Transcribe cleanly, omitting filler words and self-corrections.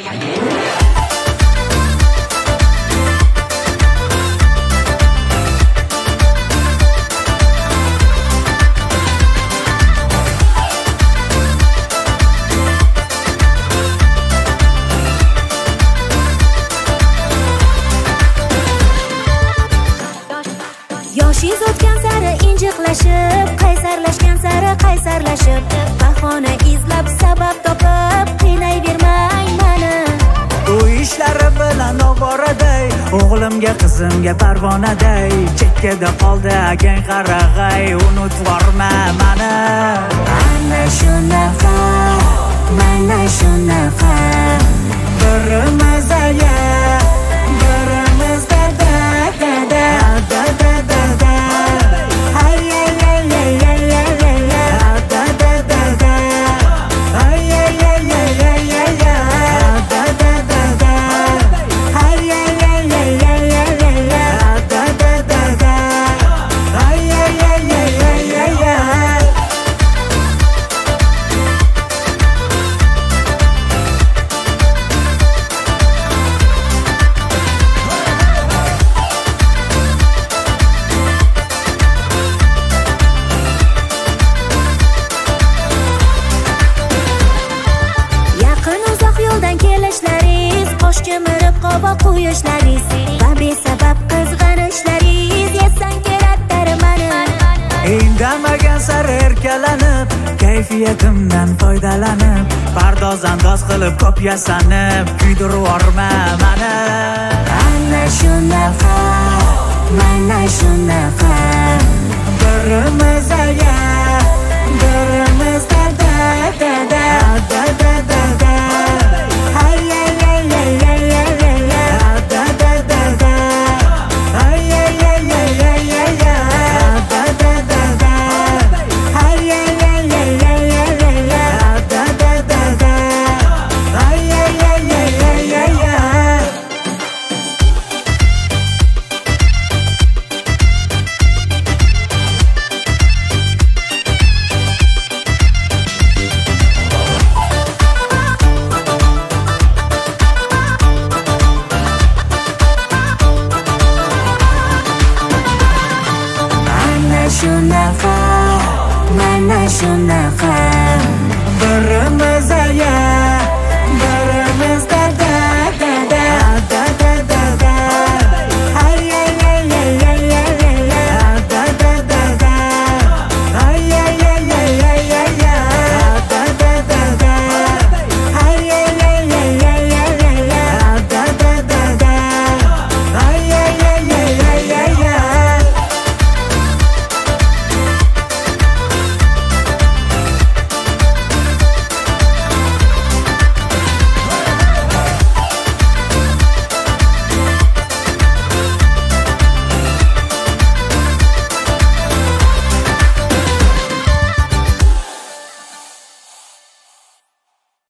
Yoshingiz o'tgan sari injiqlashib, qaysarlashgan sari qaysarlashib, bahona izlab sabab topib qiynayvermang meni. U ishlari bilan ovoraday, o'g'limga qizimga parvonaday, chekkada qoldi akang qarag'ay, unutvorma meni. Ana shunaqa, mana shunaqa, birimiz aya, birimiz dada, dada, dada, dada. Ay ay ay ay ay ay ay, dada, dada. Ay ay ay ay ay ay ay, dada, dada. Ay ay ay ay ay ay ay, dada, dada. Ay ay ay ay ay ay ay. qosh chimirib qovoq qo'yishlaringiz va besabab qizg'anishlaringiz yesang kerak darmani. Indamagan sari erkalanib, kayfiyatimdan foydalanib, pardoz andoz qilib ko'p yasanib, kuydirvorma meni. Ana shunaqa, mana shunaqa, birimiz aya, birimiz dada, dada, dada, dada. Ay ay ay ay ay ay ay, dada, dada. Ay ay ay ay ay ay ay, dada, dada. Ay ay ay ay ay ay ay, dada, dada. Ay ay ay ay ay ay ay. Shunaqa, mana shunaqa,